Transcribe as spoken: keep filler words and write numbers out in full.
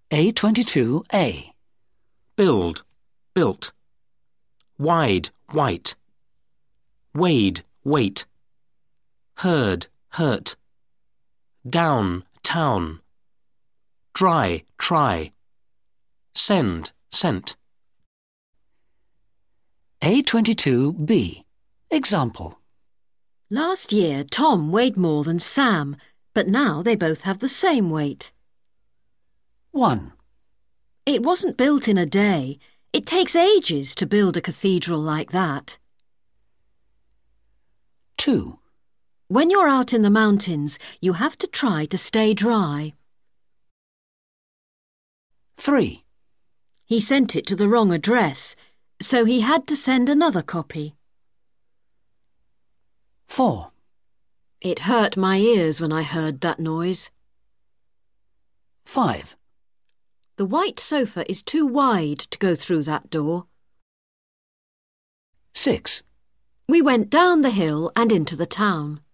A twenty-two A. Build, built. Wide, white. Wade, wait. Herd, hurt. Down, town. Dry, try. Send, sent. A twenty-two B. Example. Last year, Tom weighed more than Sam, but now they both have the same weight. one. It wasn't built in a day. It takes ages to build a cathedral like that. two. When you're out in the mountains, you have to try to stay dry. three. He sent it to the wrong address, so he had to send another copy. four. It hurt my ears when I heard that noise. five. The white sofa is too wide to go through that door. six. We went down the hill and into the town.